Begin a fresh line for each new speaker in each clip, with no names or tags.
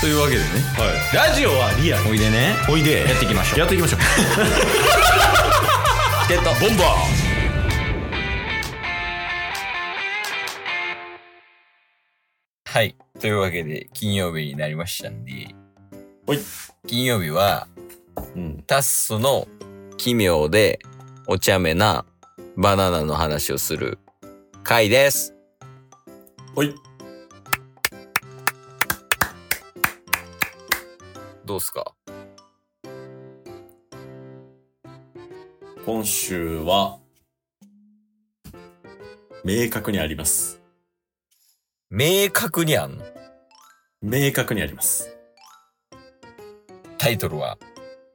というわけでね、
ラジオはリアル。
おいでね、
おいで。
やっていきましょう。
やっていきましょう。
チケットボンバー。はい。というわけで、金曜日になりましたんで。
はい。
金曜日は、タッスの奇妙でお茶目なバナナの話をする回です。
はい。
どうすか？
今週は、明確にあります。
明確にあんの？
明確にあります。
タイトルは？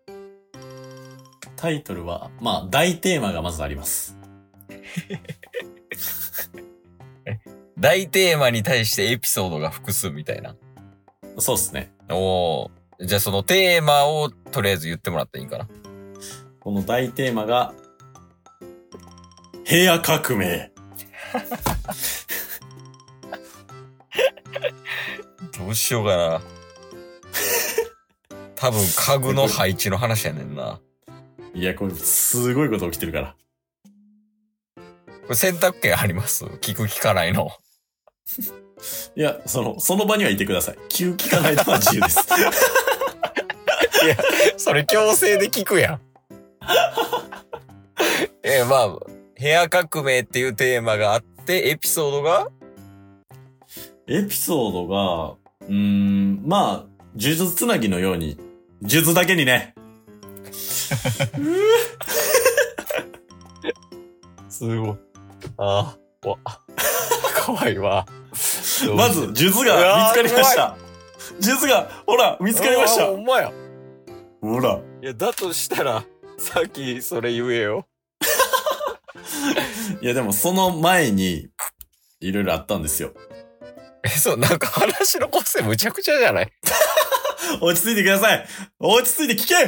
まあ、大テーマがまずあります。
大テーマに対してエピソードが複数みたいな。
そうっすね。
おー。じゃあそのテーマをとりあえず言ってもらっていいかな。
この大テーマが、部屋革命。
どうしようかな。多分家具の配置の話やねんな。
いや、これすごいこと起きてるから。
これ選択権あります？聞く聞かないの。
いや、その場にはいてください。聞かないのは自由です。
いや、それ強制で聞くやん。まあ、部屋革命っていうテーマがあって、エピソードが
まあ、呪術つなぎのように、呪術だけにね。
すごい。ああ、怖いわ。
まず、呪術が見つかりました。呪術が、ほら、見つかりました。
ほんまや。
ほら。
いや、だとしたら、さっきそれ言えよ。
いや、でもその前に、いろいろあったんですよ。
そう、なんか話の構成むちゃくちゃじゃない？
落ち着いてください。落ち着いて聞け。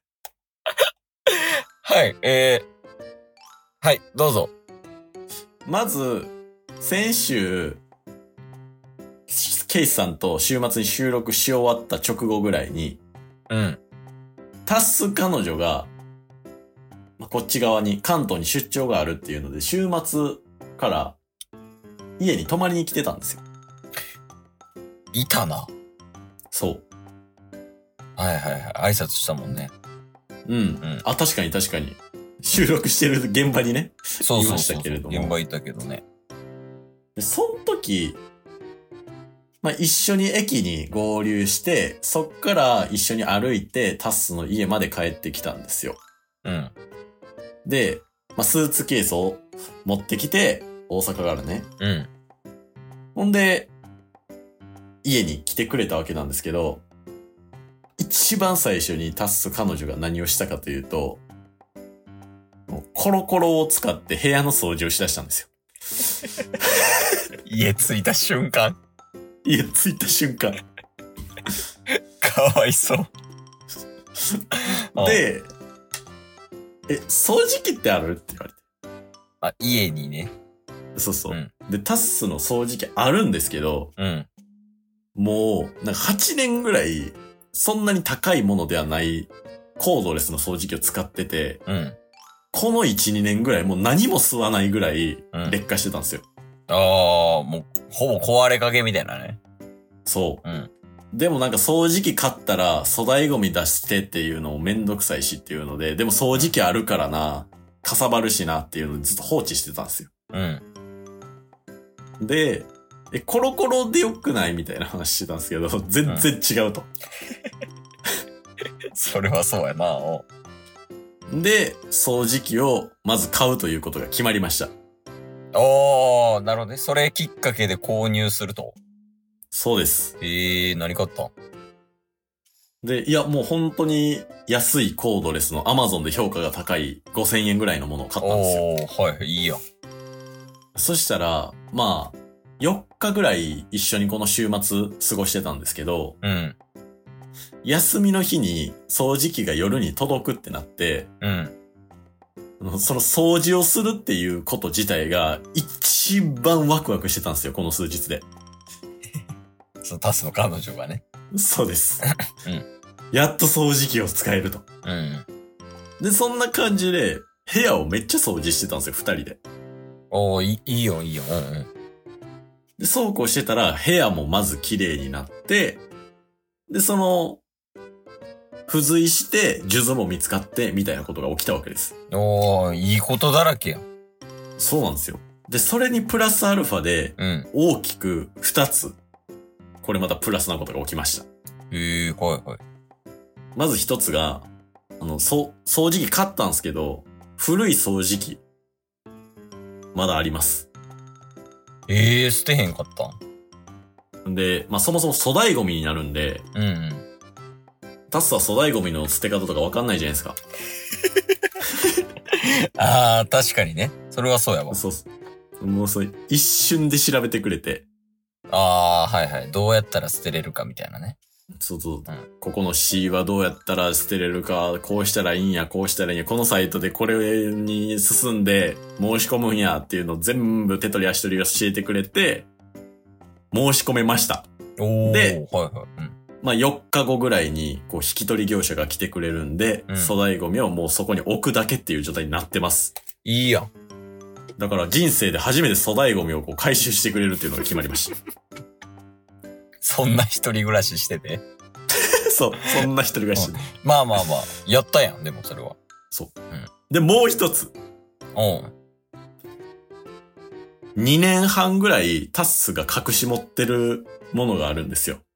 はい、はい、どうぞ。
まず、先週、ケイスさんと週末に収録し終わった直後ぐらいに、タス彼女が、こっち側に、関東に出張があるっていうので、週末から家に泊まりに来てたんですよ。
いたな。
そう。
はいはいはい。挨拶したもんね。
あ、確かに。収録してる現場にね。
そう
いましたけれども。
現場いたけどね。
で、その時、一緒に駅に合流して、そっから一緒に歩いてタスの家まで帰ってきたんですよ。で、スーツケースを持ってきて、大阪からね。ほんで、家に来てくれたわけなんですけど、一番最初にタス彼女が何をしたかというと、コロコロを使って部屋の掃除をしだしたんですよ。
家着いた瞬間。かわいそう。
で、掃除機ってあるって言われて。
あ、家にね。
そうそう。で、タッスの掃除機あるんですけど、もう、なんか8年ぐらい、そんなに高いものではないコードレスの掃除機を使ってて、この1、2年ぐらいもう何も吸わないぐらい劣化してたんですよ。
もう、ほぼ壊れかけみたいなね。
そう。でもなんか掃除機買ったら粗大ゴミ出してっていうのもめんどくさいしっていうので、でも掃除機あるからな、かさばるしなっていうのをずっと放置してたんですよ。で、コロコロでよくないみたいな話してたんですけど、全然違うと。
それはそうやな。
で、掃除機をまず買うということが決まりました。
なるほどね。それきっかけで購入すると。
そうです。
何買ったん？
で、いや、もう本当に安いコードレスの Amazon で評価が高い5000円ぐらいのものを買ったんですよ。
はい、いいやん。
そしたら、4日ぐらい一緒にこの週末過ごしてたんですけど、休みの日に掃除機が夜に届くってなって、その掃除をするっていうこと自体が一番ワクワクしてたんですよ、この数日で。
そのタスの彼女がね。
そうです。
うん。
やっと掃除機を使えると。
うん。
で、そんな感じで、部屋をめっちゃ掃除してたんですよ、二人で。
おー、いいよ、いいよ。うんうん。
で、そうこうしてたら、部屋もまず綺麗になって、で、付随して、数珠も見つかって、みたいなことが起きたわけです。
おー、いいことだらけやん。
そうなんですよ。で、それにプラスアルファで、大きく二つ、これまたプラスなことが起きました。
はいはい。
まず一つが、掃除機買ったんですけど、古い掃除機、まだあります。
捨てへんかった
んで、そもそも粗大ゴミになるんで、タスは粗大ゴミの捨て方とかわかんないじゃないですか。
確かにね。それはそうやわ。
そう。もう一瞬で調べてくれて。
はいはい。どうやったら捨てれるかみたいなね。
そう。ここの C はどうやったら捨てれるか、こうしたらいいんや、こうしたらいいんや、このサイトでこれに進んで申し込むんやっていうのを全部手取り足取り教えてくれて、申し込めました。で、4日後ぐらいに、引き取り業者が来てくれるんで、粗大ゴミをもうそこに置くだけっていう状態になってます。
いいやん。
だから人生で初めて粗大ゴミを回収してくれるっていうのが決まりました。
そんな一人暮らししてて。
そんな一人暮らし。
まあ。やったやん、でもそれは。
そう。で、もう一つ。2年半ぐらいタッスが隠し持ってるものがあるんですよ。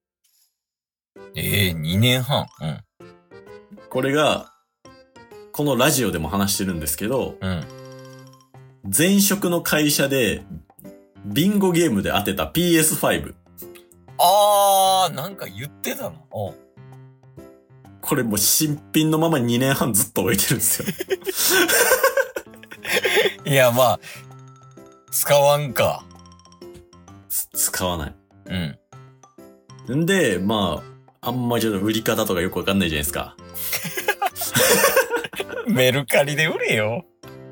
2年半。
これが、このラジオでも話してるんですけど、前職の会社で、ビンゴゲームで当てた PS5。
なんか言ってたな。
これもう新品のまま2年半ずっと置いてるんですよ。
いや、使わんか。
使わない。んで、あんまちょっと売り方とかよくわかんないじゃないですか。
メルカリで売れよ。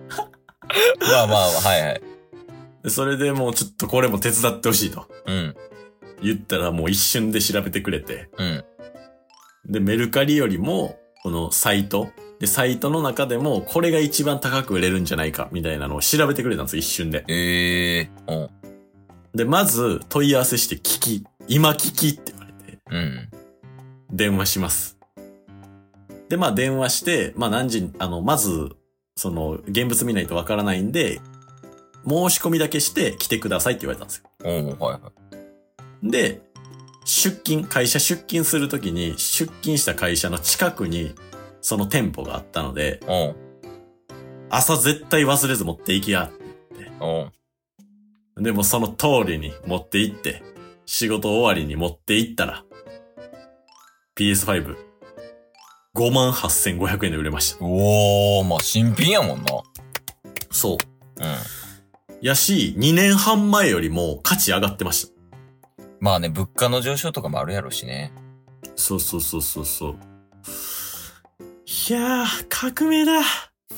はいはい。
それでもうちょっとこれも手伝ってほしいと。言ったらもう一瞬で調べてくれて。で、メルカリよりも、このサイト。で、サイトの中でも、これが一番高く売れるんじゃないか、みたいなのを調べてくれたんですよ、一瞬で。で、まず、問い合わせして今聞きって言われて。電話します。で、電話して、何時、まず、現物見ないとわからないんで、申し込みだけして来てくださいって言われたんですよ。で、会社出勤するときに、出勤した会社の近くに、その店舗があったので、朝絶対忘れず持って行きやって言って。でもその通りに持って行って、仕事終わりに持って行ったら、PS5、58,500円で売れました。
新品やもんな。
そう。やし、2年半前よりも価値上がってました。
物価の上昇とかもあるやろしね。
そう。いやー、革命だ。
い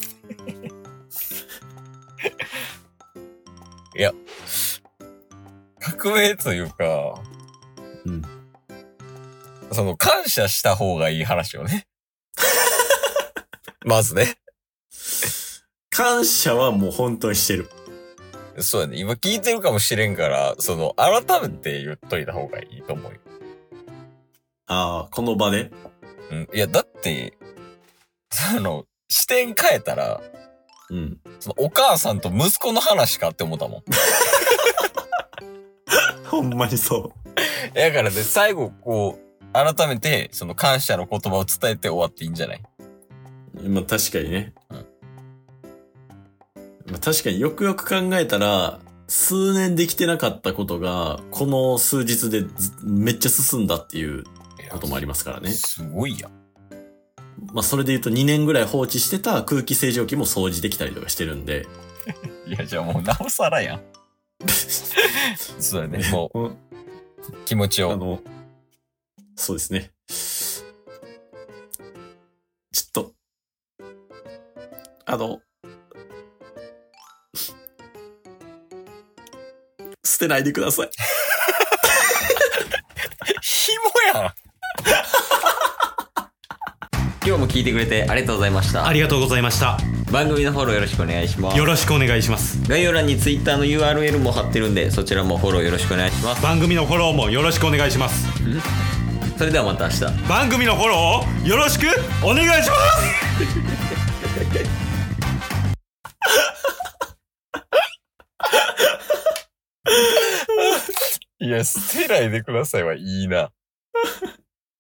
や、革命というか、感謝した方がいい話よね。まずね。
感謝はもう本当にしてる。
そうやね。今聞いてるかもしれんから、改めて言っといた方がいいと思うよ。
この場で？
いや、だって、視点変えたら、お母さんと息子の話かって思ったもん。
ほんまにそう。
だからね、最後、改めて、感謝の言葉を伝えて終わっていいんじゃない？
確かにね。確かによくよく考えたら、数年できてなかったことが、この数日でめっちゃ進んだっていうこともありますからね。
すごいや。
それで言うと2年ぐらい放置してた空気清浄機も掃除できたりとかしてるんで。
いや、じゃあもうなおさらやん。そうだね、もう、気持ちを。
そうですね。ちょっと、捨てないでください。
紐やん。 聞いてくれてありがとうございました。
ありがとうございました。
番組のフォローよろしくお願いします。
よろしくお願いします。
概要欄に Twitter の URL も貼ってるんで、そちらもフォローよろしくお願いします。
番組のフォローもよろしくお願いします。
それではまた明日。
番組のフォローをよろしくお願いします
いや、捨てないでくださいはいいな。